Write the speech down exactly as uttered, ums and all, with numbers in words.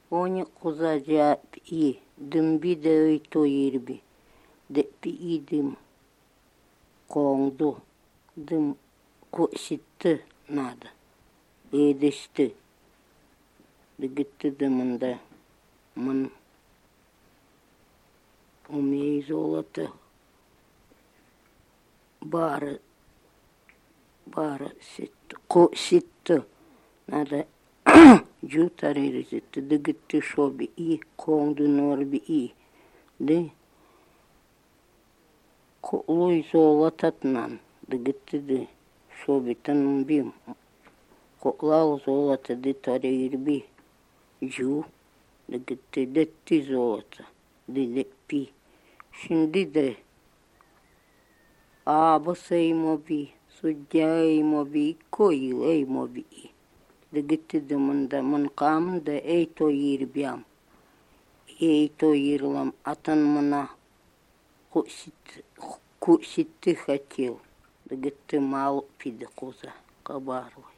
Они куза жап и дымби да өйто ерби. Деппи и дым коңду. Дым коситты надо. Эдешті. Дігітті дымында. Мын умей золото. Бары. Бары ситті. Коситты. Надо жутар ерезетті. Дігітті шоби и коңду норби и. Ды. Колой золотатнан. Дігітті ды. Шоби тан бим. Колал золото ды тарирби. Жу. Дігітті детті золото. Ды деппи. Şimdi de ağabeyim bi, sucayım bi, koyayım bi. De gitti de mında mın kamında ey to yirbiyam. Ey to yirlam atan mına kusit kusitti хотел. De gitti mal pide kuza kabarlı.